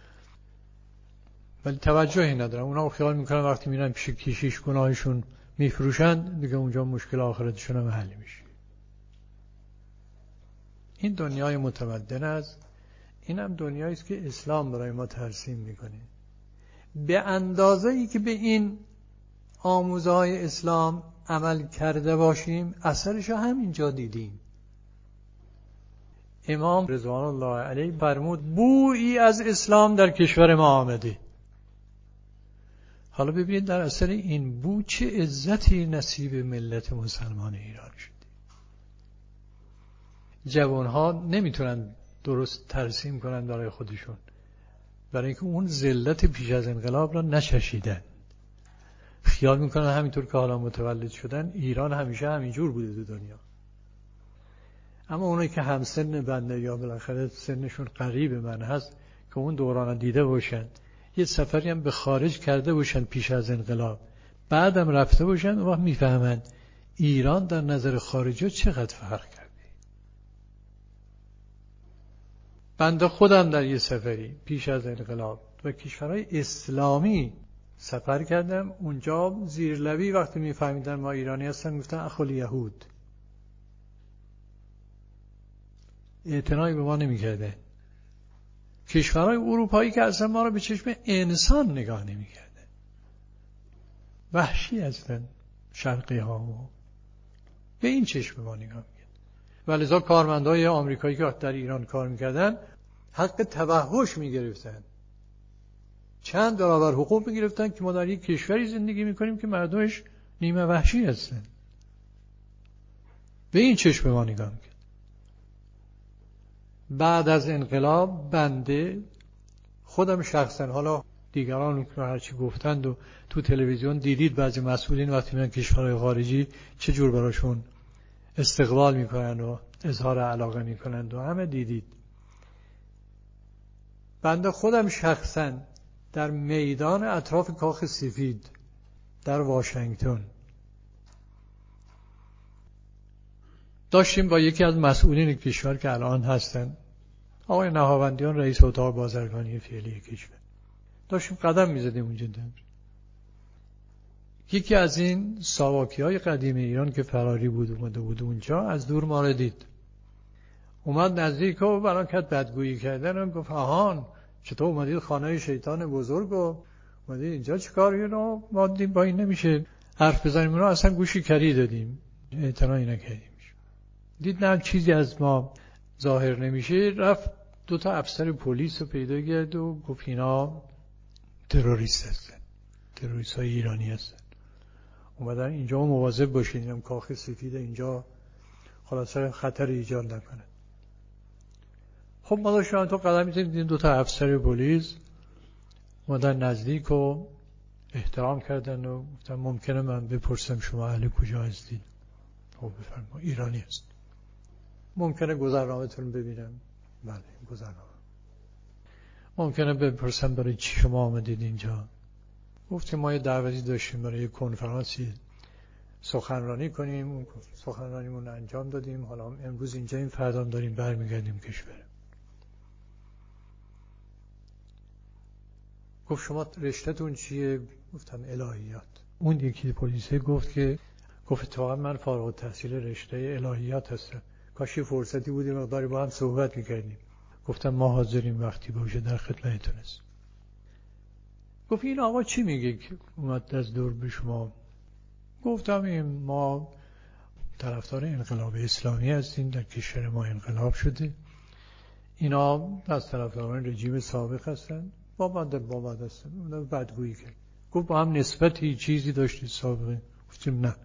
ولی توجهی ندارن. اونا خیال میکنن وقتی میرن پیش کشیش گناهشون میفروشن دیگه اونجا مشکل آخرتشون هم حل میشه. این دنیای متمدن است. این هم دنیایی است که اسلام برای ما ترسیم میکنه. به اندازه‌ای که به این آموزهای اسلام عمل کرده باشیم اثرش رو همینجا دیدیم. امام رضوان الله علیه فرمود بویی از اسلام در کشور ما آمده. حالا ببینید در اثر این بو چه عزتی نصیب ملت مسلمان ایران شده. جوانها نمیتونن درست ترسیم کنن برای خودشون، برای اینکه اون ذلت پیش از انقلاب را نچشیدن. خیال میکنن همینطور که حالا متولد شدن ایران همیشه همینجور بوده تو دنیا. اما اونایی که همسن بنده یا بالاخره سنشون قریب من هست که اون دوران دیده باشن، یه سفری هم به خارج کرده باشن پیش از انقلاب، بعدم رفته باشن، اون وقت میفهمن ایران در نظر خارجی چقدر فرق کرده. بنده خودم در یه سفری پیش از انقلاب و کشورهای اسلامی سفر کردم، اونجا زیرلبی وقتی میفهمیدن ما ایرانی هستن گفتن اخوال یهود، اعتنایی به ما نمیکردن. کشورهای اروپایی که اصلا ما رو به چشم انسان نگاه نمیکردن. وحشی هستن شرقی ها. به این چشم ما نگاه میکنن. ولذا کارمندای آمریکایی که در ایران کار میکردن حق توحش میگرفتن، چند برابر حقوق میگرفتن که ما در یک کشوری زندگی میکنیم که مردمش نیمه وحشی هستن. به این چشم ما نگاه میکنن. بعد از انقلاب بنده خودم شخصا، حالا دیگران هرچی گفتند و تو تلویزیون دیدید بعضی مسئولین وقتی میان کشورهای خارجی چه جور براشون استقبال میکنن و اظهار علاقه میکنند و همه دیدید. بنده خودم شخصا در میدان اطراف کاخ سفید در واشنگتن داشتیم با یکی از مسئولین کشور که الان هستن، آقای نهاوندیان، رئیس اتاق بازرگانی فعلی کشور، داشتیم قدم میزدیم اونجا. یکی از این ساواکی‌های قدیم ایران که فراری بود اومده بود اونجا، از دور ما رو دید، اومد نزدیک و برای که بدگویی کردن و گفت آهان چطور اومدید خانه شیطان بزرگ و اومدید اینجا چیکار رو ما دیدیم با این نمیشه حرف بزنیم. رو اصلا گوشی کری دادیم، اعتنایی نکردیم. دید نه چیزی از ما ظاهر نمیشه، رفت 2 افسر پلیس رو پیدا کرد و گفت اینا تروریست هستن، تروریست های ایرانی هستن، اومدن اینجا مواظب باشین، اینم کاخ سفید اینجا خلاصه خطر ایجاد نکنه. خب ما داشتیم تو قدم میزدیم، 2 افسر پلیس اومدن نزدیک و احترام کردن و گفتن ممکنه من بپرسم شما اهل کجا هستید؟ خب بفرمایید. ایرانی هست. ممکنه گذرنامه‌تون ببینم؟ بله گذرنامه. ممکنه بپرسم برای چی شما آمدید اینجا؟ گفتیم ما یه دعوتی داشتیم برای یک کنفرانسی سخنرانی کنیم، اون سخنرانیمون انجام دادیم، حالا امروز اینجا این فردا داریم برمیگردیم کشور. گفت شما رشته‌تون چیه؟ گفتم الهیات. اون یکی پلیسه گفت اتفاقا من فارغ التحصیل رشته الهیات هستم، کاش یه فرصتی بود یه مقداری با هم صحبت می‌کردیم. گفتم ما حاضریم وقتی باشه در خدمتتون هستیم. گفت این آقا چی میگه که اومد از دور به شما؟ گفتم ما طرفدار انقلاب اسلامی هستیم، در کشور ما انقلاب شده، اینا از طرفداران رژیم سابق هستن، با بعد هستن. اون بدگویی کرد. گفت با هم نسبتی چیزی داشتید سابقه؟ گفتیم نه.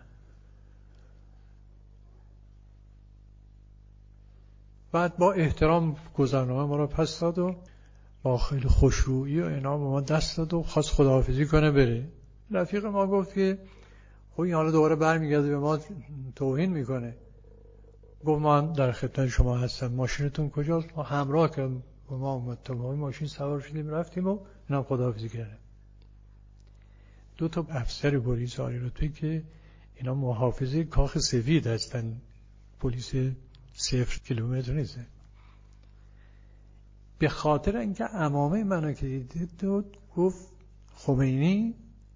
بعد با احترام گذرنامه ما رو پس داد و با خیلی خوشرویی و اینا به ما دست داد و خواست خداحافظی کنه بره. رفیق ما گفت که خب این حالا دوباره برمیگرده به ما توهین میکنه. گفت من در خدمت شما هستم، ماشینتون کجاست؟ ما همراه کردیم با ما اومد تا ماشین سوار شدیم رفتیم و اینا خداحافظی کردن. 2 افسر پلیس عالی رتبه که اینا محافظ کاخ سفید هستن، پلیس 0 کیلومتر نیست. به خاطر اینکه عمامه منو که دید گفت خمینی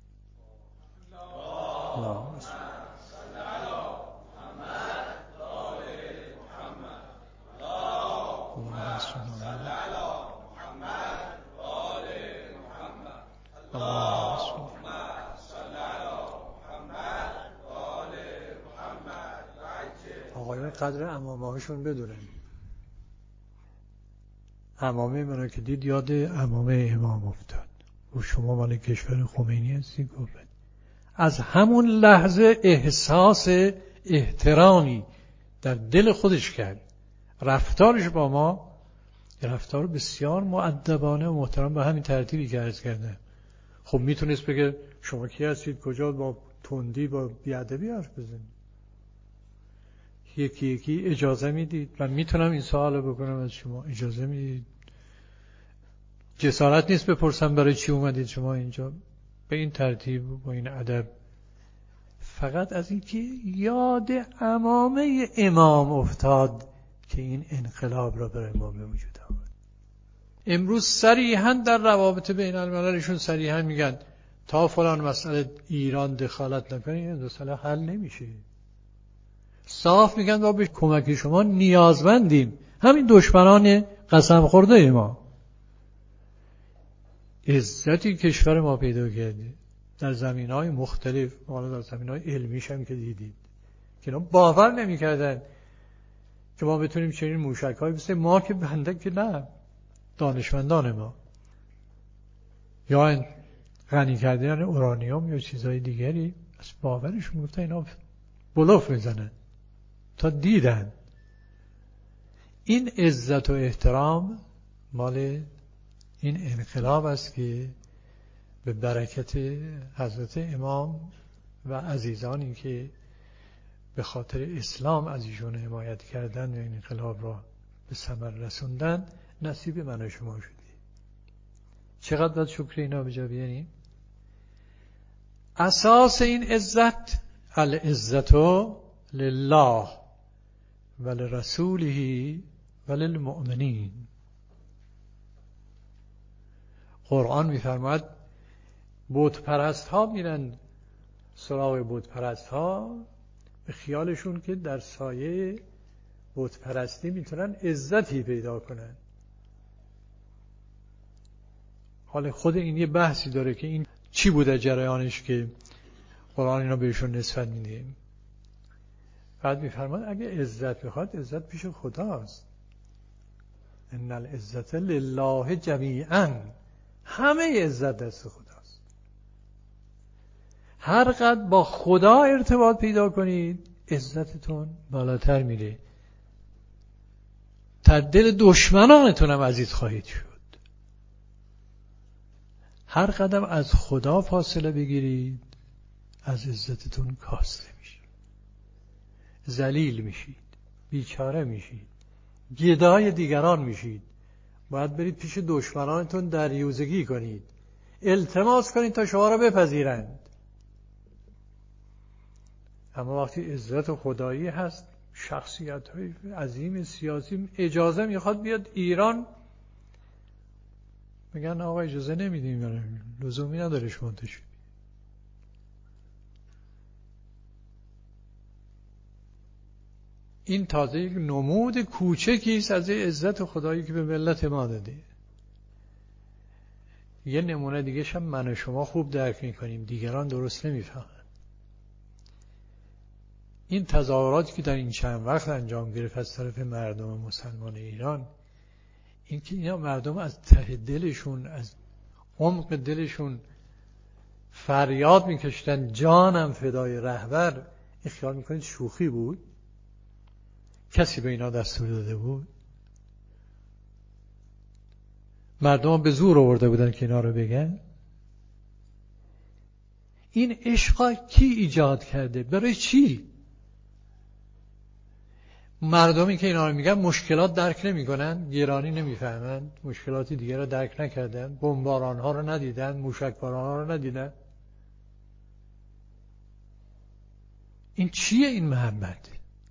آقایون قدر عمامه هاشون بدونن. عمامه منو که دید یاد عمامه امام افتاد و شما مال کشور خمینی هستی؟ گفت از همون لحظه احساس احترامی در دل خودش کرد. رفتارش با ما رفتار بسیار مؤدبانه و محترم به همین ترتیبی که عرض کردم. خب میتونست بگه شما کی هستید، کجا، با تندی با بیادبی حرف بزنید. یکی یکی اجازه میدید. من میتونم این سوال بکنم از شما، اجازه میدید؟ جسارت نیست بپرسم برای چی اومدید شما اینجا؟ به این ترتیب با این ادب. فقط از اینکه یاد عمامه امام افتاد که این انقلاب را برای ما به وجود آورد. امروز صریحاً در روابط بین المللشون صریحاً میگن تا فلان مسئله ایران دخالت نکنه این مسئله حل نمیشه. صاف میگن ما به کمک شما نیازمندیم، همین دشمنان قسم خورده ما. عزتی کشور ما پیدا کرده، در زمینهای مختلف، حالا در زمینهای علمیش هم که دیدید که اینا باور نمی‌کردن که ما بتونیم چنین موشک‌هایی مثل ما که بنده که نه دانشمندان ما یا غنی کردن اورانیوم یا چیزهای دیگری از باورش میگفتن اینا بلوف میزنن تا دیدن. این عزت و احترام مال این انقلاب است که به برکت حضرت امام و عزیزانی که به خاطر اسلام از ایشون حمایت کردن و این انقلاب را به ثمر رسوندن نصیب من و شما شدی. چقدر باید شکر اینا به جا بیاریم؟ اساس این عزت العزت لله و لرسوله و للمؤمنین. قرآن می‌فرماید بت پرست ها میرن سراغ بت پرست ها به خیالشون که در سایه بت پرستی میتونن عزتی پیدا کنن. حالا خود این یه بحثی داره که این چی بوده جریانش که قرآن اینا بهشون نسبت میده. بعد میفرماد اگه عزت بخواد عزت پیش خداست. ان العزت لله جمیعا، همه عزت دست خداست. هر قدر با خدا ارتباط پیدا کنید عزتتون بالاتر میره، تا دل دشمنانتون هم عزیز خواهید شد. هر قدم از خدا فاصله بگیرید از عزتتون کاسته میشید، ذلیل میشید، بیچاره میشید، گدای دیگران میشید. باید برید پیش دشمنانتون دریوزگی کنید، التماس کنید تا شما را بپذیرند. اما وقتی عزت خدایی هست، شخصیت‌های عظیم سیاسی اجازه میخواد بیاد ایران، میگن آقا اجازه نمیدیم، لزومی نداره شما تشریف. این تازه یک نمود کوچکی است از عزت خدایی که به ملت ما داده. یه نمونه دیگه هم من و شما خوب درک میکنیم، دیگران درست نمیفهمن. این تظاهراتی که در این چند وقت انجام گرفت از طرف مردم مسلمان ایران، این که اینا مردم از ته دلشون، از عمق دلشون فریاد میکشتن جانم فدای رهبر، این خیال میکنید شوخی بود؟ کسی به اینا دستور داده بود؟ مردم به زور آورده بودن که اینا رو بگن؟ این عشق کی ایجاد کرده؟ برای چی؟ مردمی که اینا رو میگن مشکلات درک نمیکنن، گرانی نمیفهمن، مشکلاتی دیگه رو درک نکردن، بمباران ها رو ندیدن، موشکباران ها رو ندیدن. این چیه این محبت؟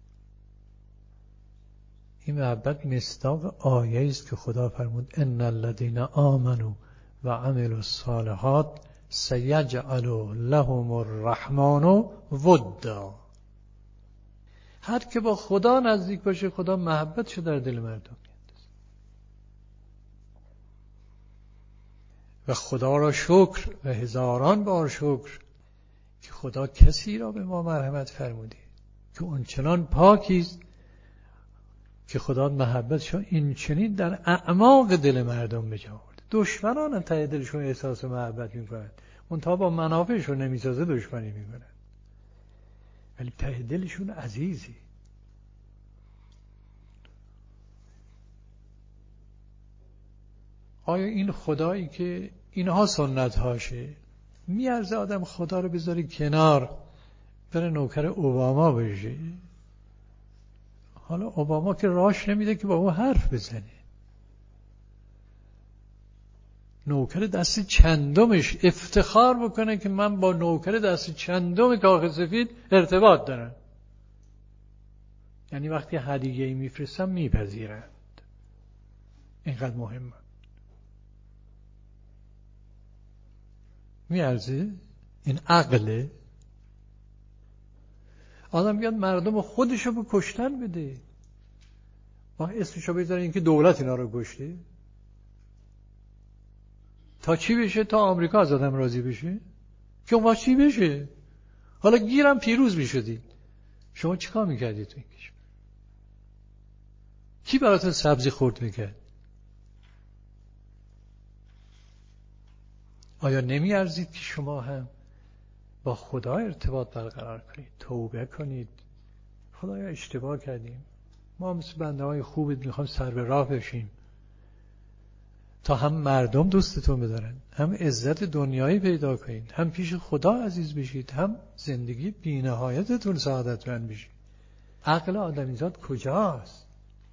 این محبت مصداق آیه است که خدا فرمود ان الذين آمنوا و عملوا الصالحات سيجعل لهم الرحمن ودا. هر که با خدا نزدیک باشه خدا محبتش در دل مردم میاندازه. و خدا را شکر و هزاران بار شکر که خدا کسی را به ما مرحمت فرموده که اون چنان پاکی است که خدا محبتش این چنین در اعماق دل مردم بجا آورده. دشمنان هم ته دلشون احساس محبت میکنن، اون تا با منافعشون نمیسازه دشمنی میکنن، ولی ته دلشون عزیزی. آیا این خدایی که اینها سنت هاشه میارزه آدم خدا رو بذاری کنار بره نوکر اوباما بشه؟ حالا اوباما که راش نمیده که با او حرف بزنه، نوکر دست چندمش افتخار بکنه که من با نوکر دست چندم کاخ سفید ارتباط دارم. یعنی وقتی هدیه‌ای میفرستم میپذیرند. اینقدر مهمه. میارزه؟ این عقله؟ آدم بیاد مردم خودشو به کشتن بده، ما اسمشو بذاره این که دولت اینا رو کشته. تا چی بشه؟ تا آمریکا از آدم راضی بشه؟ که ما چی بشه. حالا گیرم پیروز میشدید، شما چیکار میکردید تو این کشور؟ کی براتون سبزی خورد میکرد؟ آیا نمیارزید که شما هم با خدا ارتباط برقرار کنید، توبه کنید؟ خدایا اشتباه کردیم، ما مثل بنده های خوبت میخوام سر به راه بشیم تا هم مردم دوستتون بدارن، هم عزت دنیایی پیدا کنید، هم پیش خدا عزیز بشید، هم زندگی بی‌نهایتتون سعادتمند بشید. عقل آدمیزاد کجاست؟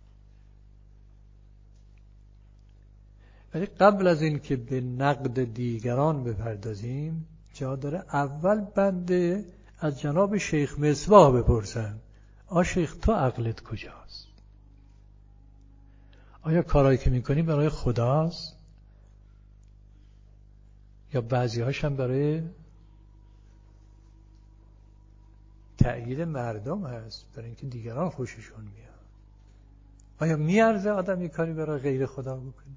ولی قبل از این که به نقد دیگران بپردازیم، جا داره اول بنده از جناب شیخ مصباح بپرسم: شیخ تو عقلت کجاست؟ آیا کارایی که میکنی برای خداست؟ یا بعضی هاش هم برای تأیید مردم هست، برای اینکه دیگران خوششون میاد؟ آیا میارزه آدم یک کاری برای غیر خدا بکنه؟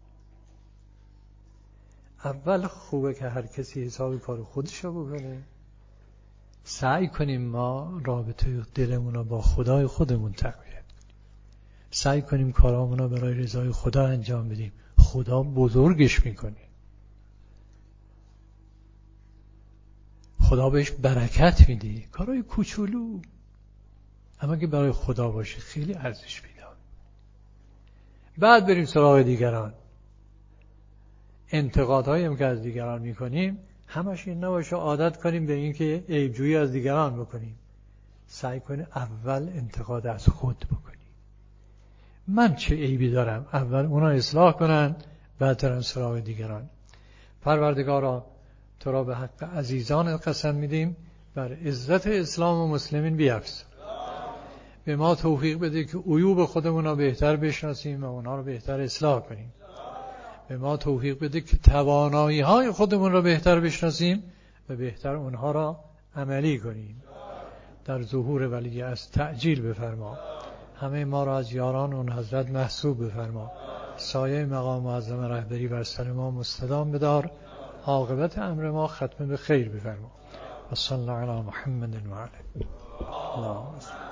اول خوبه که هر کسی حساب کار خودش رو بکنه. سعی کنیم ما رابطه دلمون رو با خدای خودمون تقویت کنیم. سعی کنیم کارامون رو برای رضای خدا انجام بدیم. خدا بزرگش میکنه، خدا بهش برکت میده. کارهای کوچولو اما که برای خدا باشه خیلی ارزش پیدا. بعد بریم سراغ دیگران. انتقادهایی هم که از دیگران میکنیم همش این نباشه عادت کنیم به این که عیبجویی از دیگران بکنیم. سعی کنیم اول انتقاد از خود بکنیم. من چه عیبی دارم؟ اول اونا اصلاح کنن، بعد برن سراغ دیگران. پروردگارا تو را به حق عزیزان قسم میدیم بر عزت اسلام و مسلمین بیفز. به ما توفیق بده که عیوب خودمون را بهتر بشناسیم و اونا رو بهتر اصلاح کنیم. به ما توفیق بده که توانایی های خودمون را بهتر بشناسیم و بهتر اونها را عملی کنیم. در ظهور ولی از تعجیل بفرما. همه ما را از یاران اون حضرت محسوب بفرما. سایه مقام معظم رهبری بر سر ما مستدام بدار. عاقبت امر ما ختم به خیر بفرما. و صلی الله علی محمد و علی